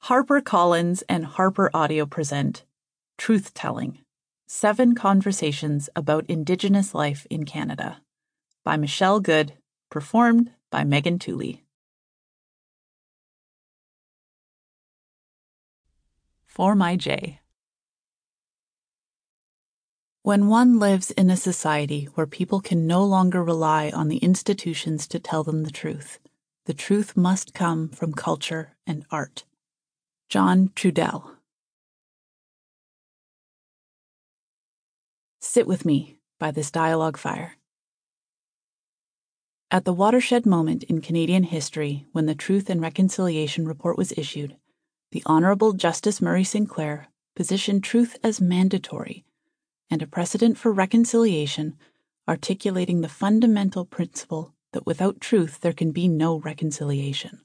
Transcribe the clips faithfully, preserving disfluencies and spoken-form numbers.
HarperCollins and Harper Audio present Truth Telling: Seven Conversations About Indigenous Life in Canada by Michelle Good, performed by Megan Tooley. For my Jay. When one lives in a society where people can no longer rely on the institutions to tell them the truth, the truth must come from culture and art. John Trudell. Sit with me by this dialogue fire. At the watershed moment in Canadian history when the Truth and Reconciliation Report was issued, the Honourable Justice Murray Sinclair positioned truth as mandatory and a precedent for reconciliation, articulating the fundamental principle that without truth there can be no reconciliation.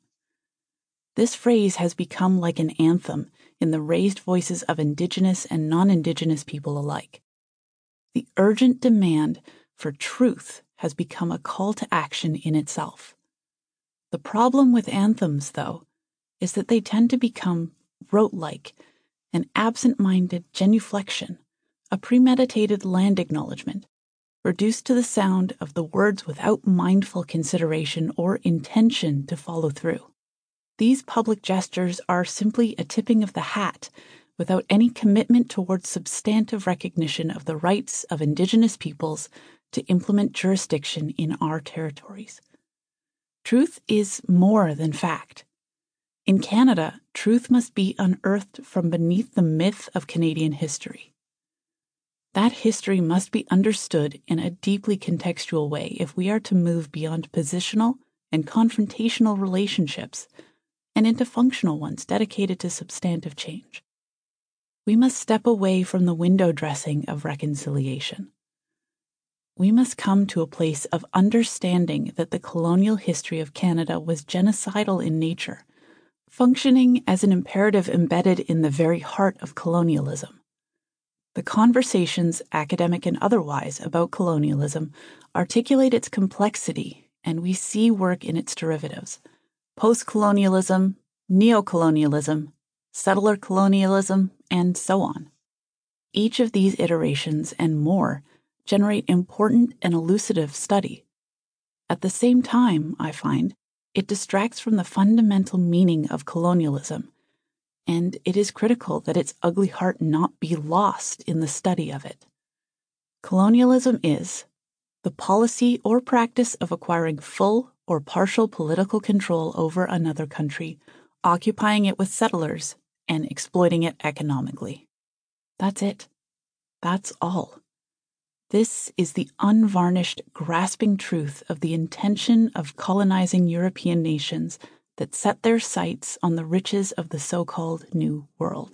This phrase has become like an anthem in the raised voices of Indigenous and non-Indigenous people alike. The urgent demand for truth has become a call to action in itself. The problem with anthems, though, is that they tend to become rote-like, an absent-minded genuflection, a premeditated land acknowledgement, reduced to the sound of the words without mindful consideration or intention to follow through. These public gestures are simply a tipping of the hat without any commitment towards substantive recognition of the rights of Indigenous peoples to implement jurisdiction in our territories. Truth is more than fact. In Canada, truth must be unearthed from beneath the myth of Canadian history. That history must be understood in a deeply contextual way if we are to move beyond positional and confrontational relationships and into functional ones dedicated to substantive change. We must step away from the window dressing of reconciliation. We must come to a place of understanding that the colonial history of Canada was genocidal in nature, functioning as an imperative embedded in the very heart of colonialism. The conversations, academic and otherwise, about colonialism articulate its complexity, and we see work in its derivatives: post-colonialism, neocolonialism, settler colonialism, and so on. Each of these iterations and more generate important and elucidative study. At the same time, I find, it distracts from the fundamental meaning of colonialism, and it is critical that its ugly heart not be lost in the study of it. Colonialism is the policy or practice of acquiring full or partial political control over another country, occupying it with settlers, and exploiting it economically. That's it. That's all. This is the unvarnished, grasping truth of the intention of colonizing European nations that set their sights on the riches of the so-called New World.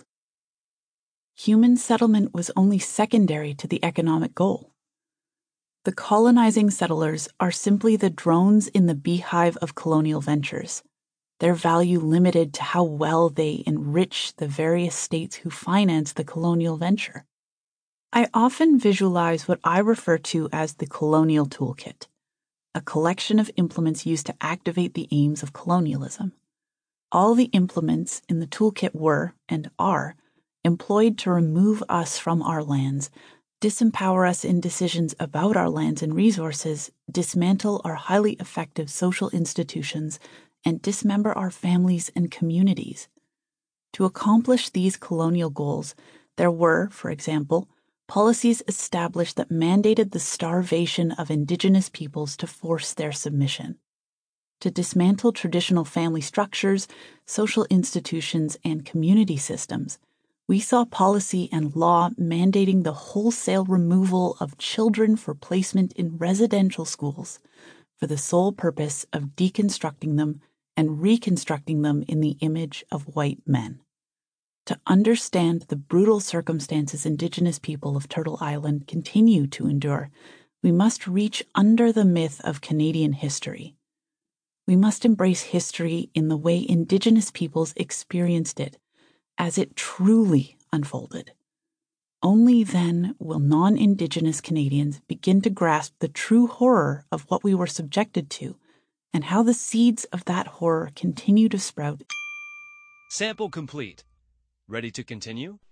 Human settlement was only secondary to the economic goal. The colonizing settlers are simply the drones in the beehive of colonial ventures, their value limited to how well they enrich the various states who finance the colonial venture. I often visualize what I refer to as the colonial toolkit, a collection of implements used to activate the aims of colonialism. All the implements in the toolkit were, and are, employed to remove us from our lands, disempower us in decisions about our lands and resources, dismantle our highly effective social institutions, and dismember our families and communities. To accomplish these colonial goals, there were, for example, policies established that mandated the starvation of Indigenous peoples to force their submission. To dismantle traditional family structures, social institutions, and community systems, we saw policy and law mandating the wholesale removal of children for placement in residential schools for the sole purpose of deconstructing them and reconstructing them in the image of white men. To understand the brutal circumstances Indigenous people of Turtle Island continue to endure, we must reach under the myth of Canadian history. We must embrace history in the way Indigenous peoples experienced it, as it truly unfolded. Only then will non-Indigenous Canadians begin to grasp the true horror of what we were subjected to, and how the seeds of that horror continue to sprout Sample complete. Ready to continue?